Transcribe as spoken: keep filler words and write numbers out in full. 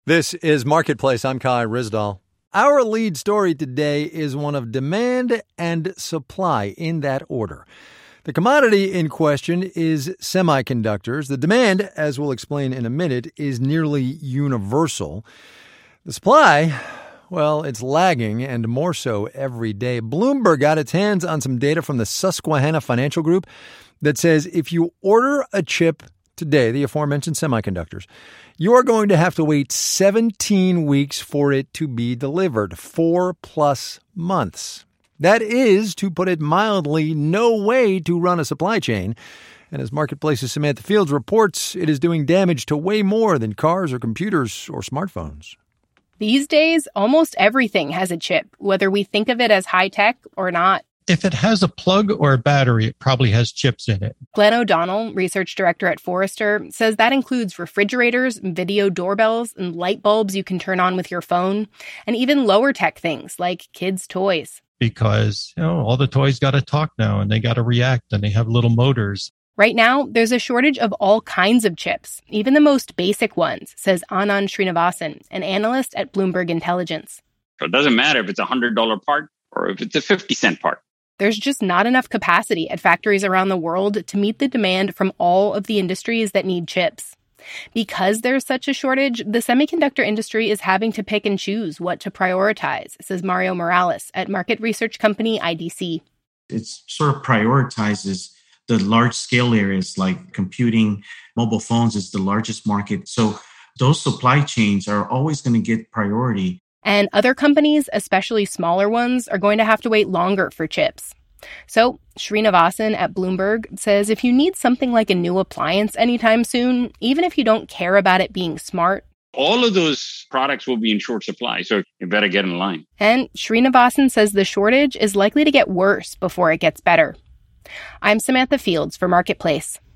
This is Marketplace. I'm Kai Rizdal. Our lead story today is one of demand and supply in that order. The commodity in question is semiconductors. The demand, as we'll explain in a minute, is nearly universal. The supply, well, it's lagging and more so every day. Bloomberg got its hands on some data from the Susquehanna Financial Group that says if you order a chip today, the aforementioned semiconductors, you are going to have to wait seventeen weeks for it to be delivered, four plus months. That is, to put it mildly, no way to run a supply chain. And as Marketplace's Samantha Fields reports, it is doing damage to way more than cars or computers or smartphones. These days, almost everything has a chip, whether we think of it as high-tech or not. If it has a plug or a battery, it probably has chips in it. Glenn O'Donnell, research director at Forrester, says that includes refrigerators, video doorbells, and light bulbs you can turn on with your phone, and even lower tech things like kids' toys. Because, you know, all the toys got to talk now, and they got to react, and they have little motors. Right now, there's a shortage of all kinds of chips, even the most basic ones, says Anand Srinivasan, an analyst at Bloomberg Intelligence. So it doesn't matter if it's a one hundred dollars part or if it's a fifty cent part. There's just not enough capacity at factories around the world to meet the demand from all of the industries that need chips. Because there's such a shortage, the semiconductor industry is having to pick and choose what to prioritize, says Mario Morales at market research company I D C. It sort of prioritizes the large-scale areas like computing, mobile phones is the largest market. So those supply chains are always going to get priority. And other companies, especially smaller ones, are going to have to wait longer for chips. So Srinivasan at Bloomberg says if you need something like a new appliance anytime soon, even if you don't care about it being smart, all of those products will be in short supply, so you better get in line. And Srinivasan says the shortage is likely to get worse before it gets better. I'm Samantha Fields for Marketplace.